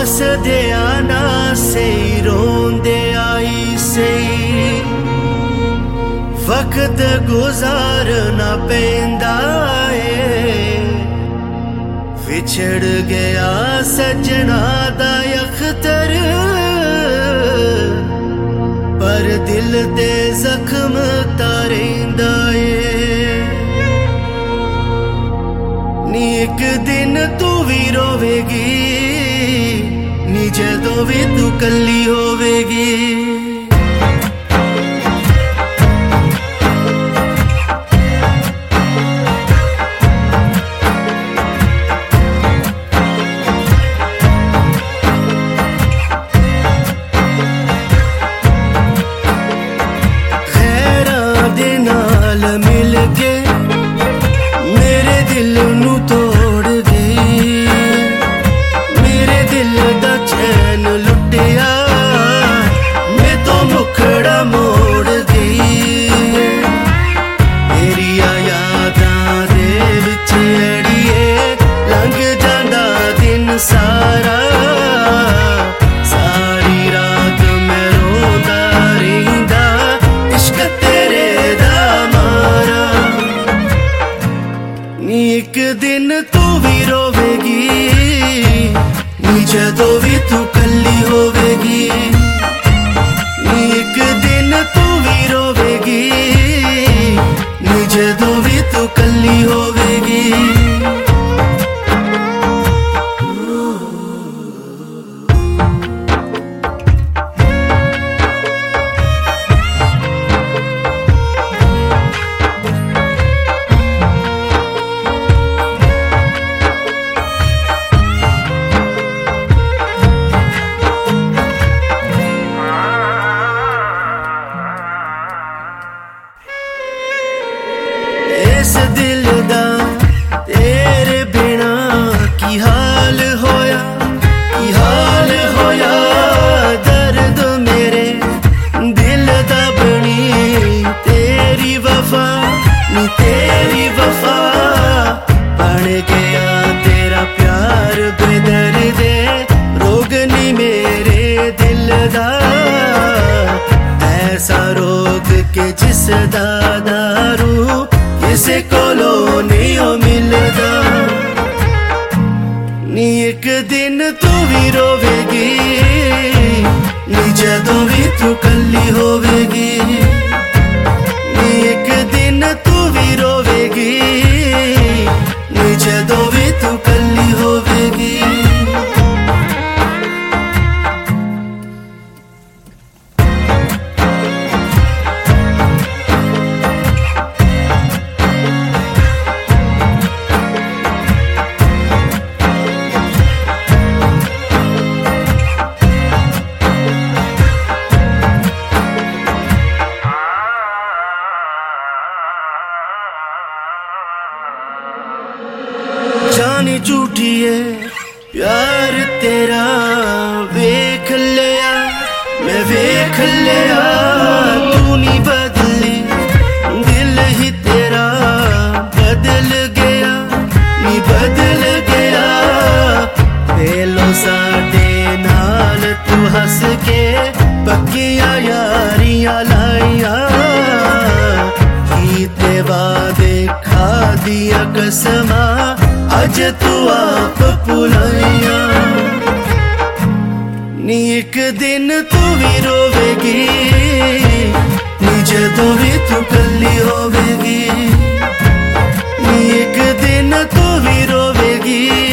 हसदे आना सही रोंदे आई सही वक्त गुजारना पैंदा है विछड़ गया सजना दा अख्तर पर दिल दे जख्म तारेंदा है नी एक दिन तू भी रोवेगी नी जदों भी तू कल्ली होवेगी मिल के मेरे दिल नू तोड़ गई मेरे दिल दा चैन लुटिया मैं तो मुखड़ा मोड़ गई तेरिया यादां दे विच अड़िए लंघ जांदा दिन सारा सारी रात मैं रोंदा रहिंदा इश्क तेरे एक दिन तू भी रोवेगी नी जदों भी तू कल्ली होवेगी एक दिन तू भी रोवेगी नी जदों भी तू कल्ली होवेगी इस दिल दा तेरे बिना की हाल होया दर्द मेरे दिल दा बनी तेरी वफा नी तेरी वफा बन गया तेरा प्यार बेदर्दे रोग नी मेरे दिल दा ऐसा रोग के जिस दा दारू किसे कोलो नहीं मिलदा नी एक दिन तू भी रोवेगी नी जदों भी तू कल्ली होवेगी नी एक दिन तू भी रोवेगी नी जदों भी तू कल्ली होवेगी जानी झूठी है प्यार तेरा वेख लिया मैं वेख लिया तू नहीं बदली दिल ही तेरा बदल गया नी बदल गया पहलो साडे नाल तू हंस के पक्कियां यारियां लाइया कीते वादे खा दिया कसमा अज तू आप भुलाइया नी एक दिन तू भी रोवेगी नी जदों भी तू कल्ली होवेगी नी एक दिन तू भी रोवेगी